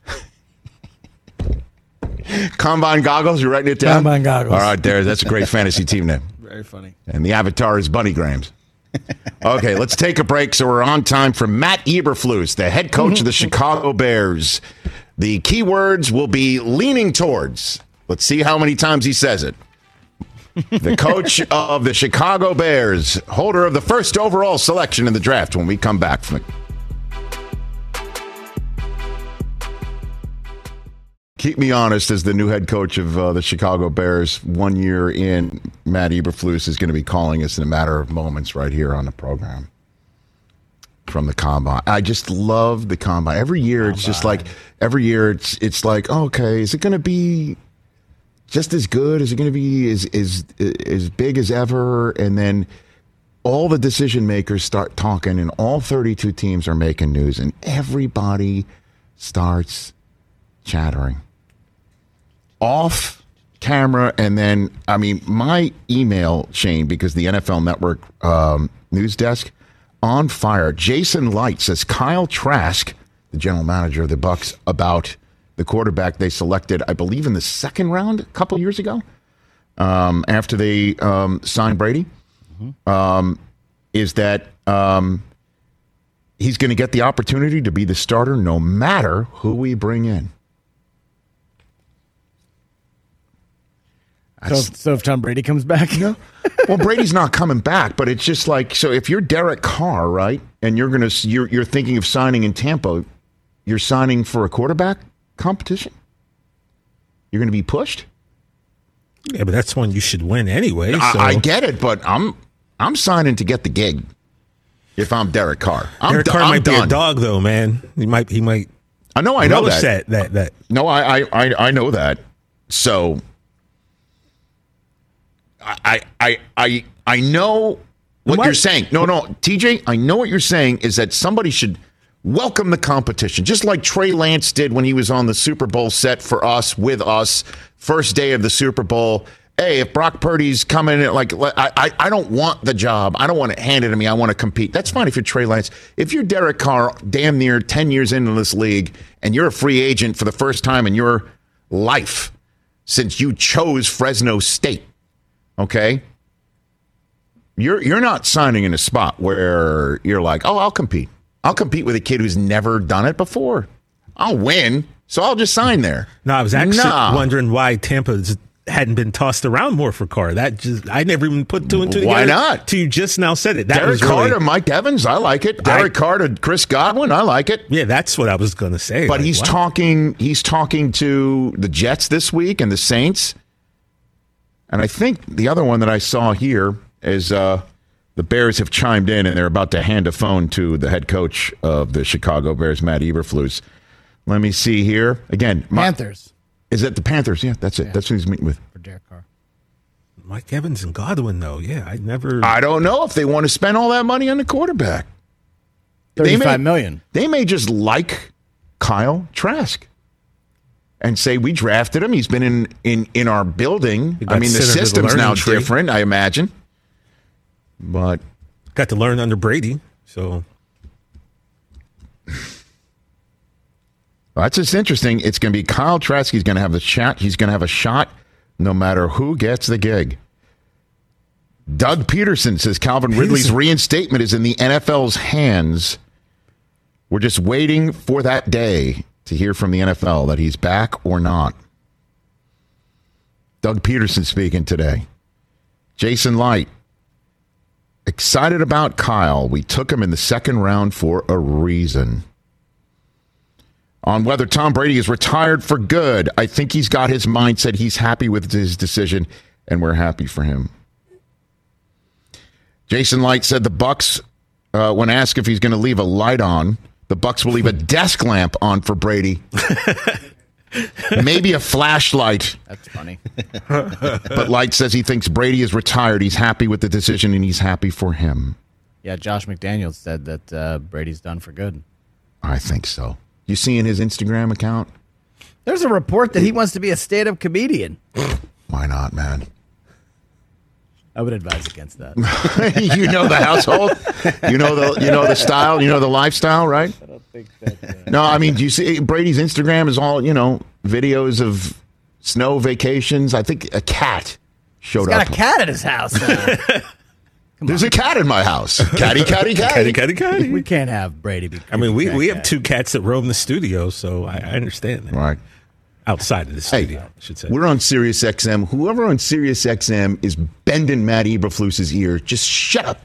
Speaker 3: Combine goggles. You writing it down?
Speaker 5: Combine goggles.
Speaker 3: All right, that's a great fantasy team name.
Speaker 5: Very funny.
Speaker 3: And the avatar is Bunny Grahams. Okay, let's take a break so we're on time for Matt Eberflus, the head coach of the Chicago Bears. The key words will be leaning towards. Let's see how many times he says it. The coach of the Chicago Bears, holder of the first overall selection in the draft when we come back from it. Keep me honest, as the new head coach of the Chicago Bears, 1 year in, Matt Eberflus is going to be calling us in a matter of moments right here on the program. From the combine. I just love the combine. Every year it's just like it's like, oh, okay, is it going to be just as good? Is it going to be as big as ever? And then all the decision makers start talking, and all 32 teams are making news, and everybody starts chattering off camera. And then, I mean, my email chain, because the NFL Network news desk, on fire. Jason Light says Kyle Trask, the general manager of the Bucs, about the quarterback they selected, I believe, in the second round a couple years ago, after they signed Brady, is that he's going to get the opportunity to be the starter no matter who we bring in.
Speaker 5: So if Tom Brady comes back?
Speaker 3: No. Well, Brady's not coming back, but it's just like, so if you're Derek Carr, right, and you're thinking of signing in Tampa, you're signing for a quarterback competition? You're going to be pushed?
Speaker 6: Yeah, but that's one you should win anyway. So.
Speaker 3: I get it, but I'm signing to get the gig if I'm Derek Carr.
Speaker 6: Derek Carr might be a dog, though, man. He might.
Speaker 3: I know that.
Speaker 6: That.
Speaker 3: No, I know that. So I know what you're saying. No, TJ, I know what you're saying is that somebody should welcome the competition, just like Trey Lance did when he was on the Super Bowl set for us, with us, first day of the Super Bowl. Hey, if Brock Purdy's coming, I don't want the job. I don't want it handed to me. I want to compete. That's fine if you're Trey Lance. If you're Derek Carr, damn near 10 years into this league, and you're a free agent for the first time in your life since you chose Fresno State, okay? You're not signing in a spot where you're like, oh, I'll compete. I'll compete with a kid who's never done it before. I'll win, so I'll just sign there.
Speaker 6: No, I was actually wondering why Tampa hadn't been tossed around more for Carr. I never even put two and two together.
Speaker 3: Why not?
Speaker 6: You just now said it.
Speaker 3: Derek Carr to Mike Evans, I like it. Derek Carr to Chris Godwin, I like it.
Speaker 6: Yeah, that's what I was going to say.
Speaker 3: But he's talking to the Jets this week and the Saints. And I think the other one that I saw here is the Bears have chimed in, and they're about to hand a phone to the head coach of the Chicago Bears, Matt Eberflus. Let me see here. Again,
Speaker 5: Panthers.
Speaker 3: Is it the Panthers? Yeah, that's it. Yeah. That's who he's meeting with.
Speaker 5: For Derek Carr.
Speaker 6: Mike Evans and Godwin, though. Yeah,
Speaker 3: I don't know if they want to spend all that money on the quarterback.
Speaker 5: $35 million.
Speaker 3: They may just like Kyle Trask and say, we drafted him. He's been in our building. I mean, the system's now different, I imagine. But
Speaker 6: got to learn under Brady, so
Speaker 3: that's just interesting. It's going to be Kyle Trask. He's going to have the shot. He's going to have a shot no matter who gets the gig. Doug Peterson says Calvin Ridley's reinstatement is in the NFL's hands. We're just waiting for that day to hear from the NFL that he's back or not. Doug Peterson speaking today. Jason Light. Excited about Kyle. We took him in the second round for a reason. On whether Tom Brady is retired for good, I think he's got his mindset. He's happy with his decision, and we're happy for him. Jason Light said the Bucs, when asked if he's going to leave a light on, the Bucs will leave a desk lamp on for Brady. Maybe a flashlight.
Speaker 5: That's funny.
Speaker 3: But Light says he thinks Brady is retired. He's happy with the decision, and he's happy for him.
Speaker 5: Yeah, Josh McDaniels said that Brady's done for good.
Speaker 3: I think so. You see in his Instagram account?
Speaker 5: There's a report that he wants to be a stand-up comedian.
Speaker 3: Why not, man?
Speaker 5: I would advise against that.
Speaker 3: You know the household, you know the style, you know the lifestyle, right?
Speaker 5: I don't think that.
Speaker 3: No, I mean, do you see Brady's Instagram is all videos of snow vacations? I think a cat showed up.
Speaker 5: He's got a cat at his house.
Speaker 3: There's a cat in my house. Catty, catty, catty.
Speaker 6: Catty, catty.
Speaker 5: We can't have Brady be.
Speaker 6: I mean, we have two cats that roam the studio, so I understand that.
Speaker 3: Right.
Speaker 6: Outside of the studio, I should say.
Speaker 3: We're on Sirius XM. Whoever on Sirius XM is bending Matt Eberflus's ear, just shut up.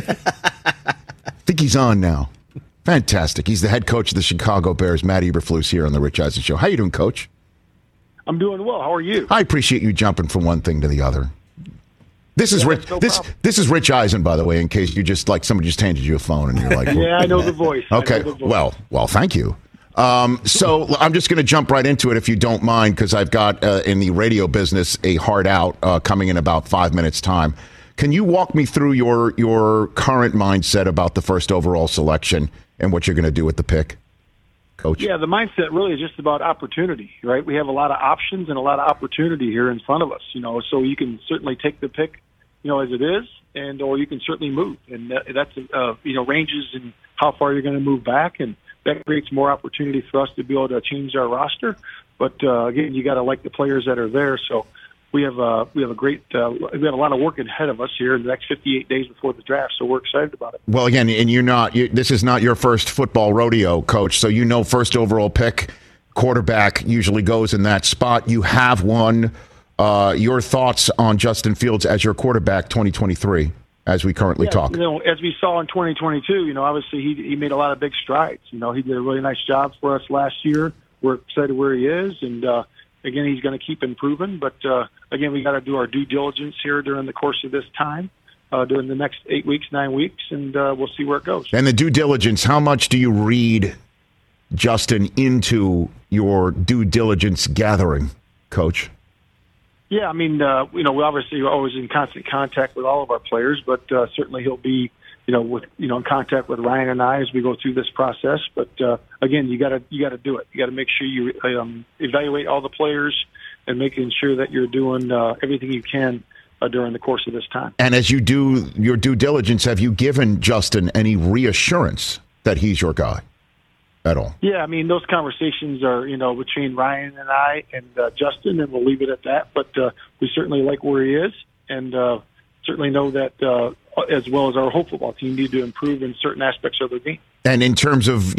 Speaker 3: I think he's on now. Fantastic. He's the head coach of the Chicago Bears, Matt Eberflus, here on the Rich Eisen Show. How you doing, Coach?
Speaker 12: I'm doing well. How are you?
Speaker 3: I appreciate you jumping from one thing to the other. This is Rich. This is Rich Eisen, by the way. In case you just somebody just handed you a phone and you're like,
Speaker 12: yeah, I know the voice.
Speaker 3: Okay. Well, thank you. So I'm just going to jump right into it if you don't mind, because I've got in the radio business a hard out coming in about 5 minutes time. Can you walk me through your current mindset about the first overall selection and what you're going to do with the pick, Coach?
Speaker 12: Yeah, the mindset really is just about opportunity, right? We have a lot of options and a lot of opportunity here in front of us, so you can certainly take the pick, as it is, or you can certainly move. And that's, ranges in how far you're going to move back, and that creates more opportunity for us to be able to change our roster. But again, you got to like the players that are there. So we have a great we have a lot of work ahead of us here in the next 58 days before the draft. So we're excited about it.
Speaker 3: Well, again, and this is not your first football rodeo, Coach. So first overall pick, quarterback usually goes in that spot. You have one. Your thoughts on Justin Fields as your quarterback 2023? As we currently talk.
Speaker 12: As we saw in 2022, obviously he made a lot of big strides. He did a really nice job for us last year. We're excited where he is, and again, he's going to keep improving. But again, we got to do our due diligence here during the course of this time, during the next 8 weeks, 9 weeks, and we'll see where it goes.
Speaker 3: And the due diligence, how much do you read Justin into your due diligence gathering, Coach?
Speaker 12: Yeah, I mean, we obviously are always in constant contact with all of our players, but certainly he'll be, in contact with Ryan and I as we go through this process. But again, you got to do it. You got to make sure you evaluate all the players and making sure that you're doing everything you can during the course of this time.
Speaker 3: And as you do your due diligence, have you given Justin any reassurance that he's your guy? At all.
Speaker 12: Yeah, I mean, those conversations are, between Ryan and I and Justin, and we'll leave it at that. But we certainly like where he is, and certainly know that, as well as our whole football team, need to improve in certain aspects of their game.
Speaker 3: And in terms of,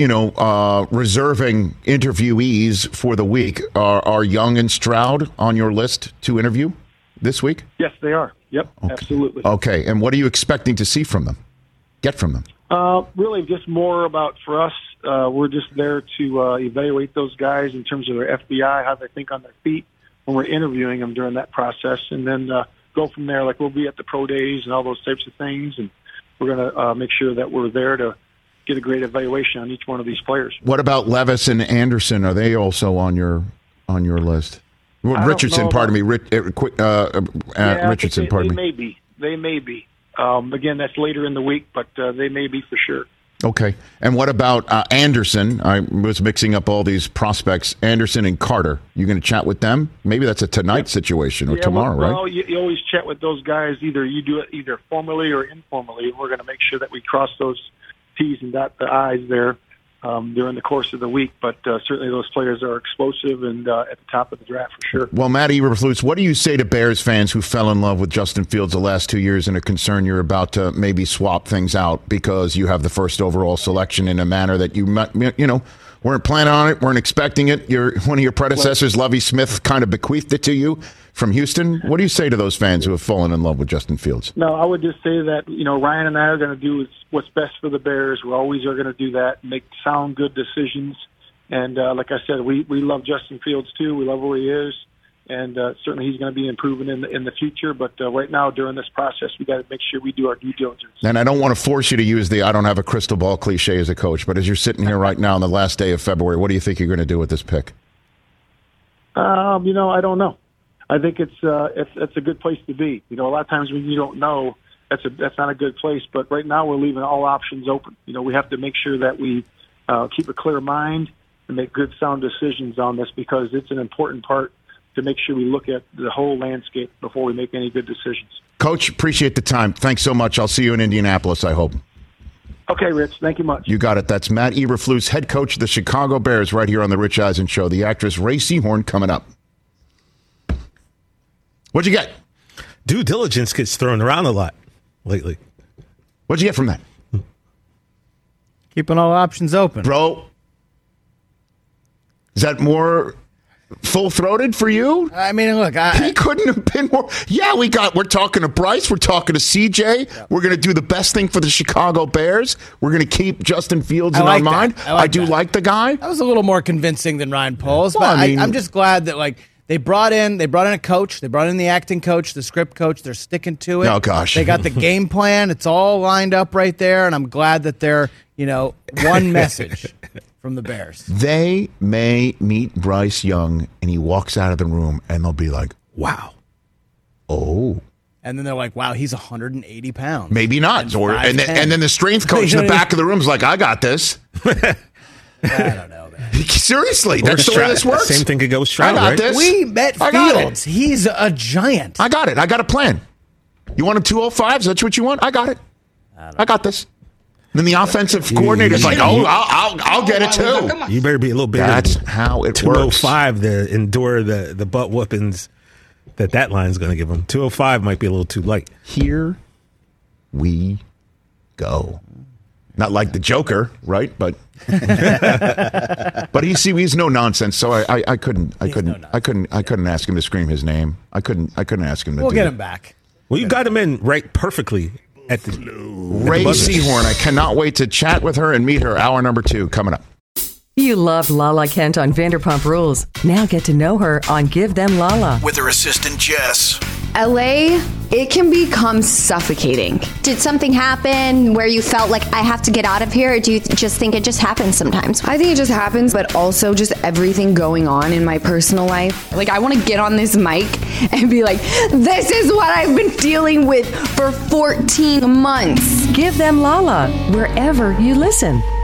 Speaker 3: reserving interviewees for the week, are Young and Stroud on your list to interview this week?
Speaker 12: Yes, they are. Yep,
Speaker 3: okay.
Speaker 12: Absolutely.
Speaker 3: Okay, and what are you expecting to see from them? Get from them?
Speaker 12: Really just more about, for us, we're just there to evaluate those guys in terms of their FBI, how they think on their feet, when we're interviewing them during that process, and then go from there. Like we'll be at the pro days and all those types of things, and we're going to make sure that we're there to get a great evaluation on each one of these players.
Speaker 3: What about Levis and Anderson? Are they also on your list? Well, Richardson, pardon me. Richardson, pardon me.
Speaker 12: They may be. Again, that's later in the week, but they may be for sure.
Speaker 3: Okay. And what about Anderson? I was mixing up all these prospects. Anderson and Carter. You going to chat with them? Maybe that's a tonight situation or tomorrow, right?
Speaker 12: Well, you always chat with those guys. Either you do it either formally or informally. We're going to make sure that we cross those T's and dot the I's there during the course of the week. But certainly those players are explosive and at the top of the draft for sure.
Speaker 3: Well, Matt Eberflus, what do you say to Bears fans who fell in love with Justin Fields the last 2 years and are concerned you're about to maybe swap things out because you have the first overall selection in a manner that you weren't planning on it, weren't expecting it? One of your predecessors, Lovie Smith, kind of bequeathed it to you from Houston. What do you say to those fans who have fallen in love with Justin Fields?
Speaker 12: No, I would just say that, Ryan and I are going to do what's best for the Bears. We always are going to do that, make sound, good decisions. And like I said, we love Justin Fields too. We love where he is. And certainly he's going to be improving in the future. But right now, during this process, we got to make sure we do our due diligence.
Speaker 3: And I don't want to force you to use the I don't have a crystal ball cliche as a coach, but as you're sitting here right now on the last day of February, what do you think you're going to do with this pick?
Speaker 12: I don't know. I think it's a good place to be. A lot of times when you don't know, that's not a good place. But right now we're leaving all options open. We have to make sure that we keep a clear mind and make good, sound decisions on this because it's an important part to make sure we look at the whole landscape before we make any good decisions.
Speaker 3: Coach, appreciate the time. Thanks so much. I'll see you in Indianapolis, I hope.
Speaker 12: Okay, Rich. Thank you much.
Speaker 3: You got it. That's Matt Eberflus, head coach of the Chicago Bears, right here on The Rich Eisen Show. The actress Ray Seahorn coming up. What'd you get?
Speaker 6: Due diligence gets thrown around a lot lately.
Speaker 3: What'd you get from that?
Speaker 5: Keeping all options open.
Speaker 3: Bro, is that more full-throated for you?
Speaker 5: I mean, look,
Speaker 3: he couldn't have been more. Yeah, we're talking to Bryce. We're talking to CJ. Yep. We're going to do the best thing for the Chicago Bears. We're going to keep Justin Fields in our mind. I do like the guy.
Speaker 5: That was a little more convincing than Ryan Poles, but I'm just glad that, they brought in a coach. They brought in the acting coach, the script coach. They're sticking to it.
Speaker 3: Oh, gosh.
Speaker 5: They got the game plan. It's all lined up right there, and I'm glad that they're, one message from the Bears.
Speaker 3: They may meet Bryce Young, and he walks out of the room, and they'll be like, wow. Oh.
Speaker 5: And then they're like, wow, he's 180 pounds.
Speaker 3: Maybe not. And then the strength coach in the back of the room is like, I got this.
Speaker 5: I don't know.
Speaker 3: Seriously, that's the way this works.
Speaker 6: Same thing could go with Stroud,
Speaker 3: I got
Speaker 6: right?
Speaker 3: this.
Speaker 5: We met Fields. He's a giant.
Speaker 3: I got it. I got a plan. You want him 205s? That's what you want? I got it. I got this. And then the offensive coordinator's like, I'll get it too.
Speaker 6: You better be a little bigger.
Speaker 3: That's how it
Speaker 6: 205 works. To endure the butt whoopings that line's going to give him. 205 might be a little too light.
Speaker 3: Here we go. Not like the Joker, right? But but he's no nonsense. So I couldn't ask him to scream his name. I couldn't ask him to.
Speaker 5: We'll get him back.
Speaker 6: Well, you got him in right perfectly at the
Speaker 3: Ray Seahorn. I cannot wait to chat with her and meet her. Hour number 2 coming up.
Speaker 13: You loved Lala Kent on Vanderpump Rules. Now get to know her on Give Them Lala.
Speaker 9: With her assistant, Jess.
Speaker 14: LA, it can become suffocating. Did something happen where you felt like I have to get out of here, or do you just think it just happens sometimes?
Speaker 15: I think it just happens, but also just everything going on in my personal life. Like, I want to get on this mic and be like, this is what I've been dealing with for 14 months.
Speaker 13: Give Them Lala, wherever you listen.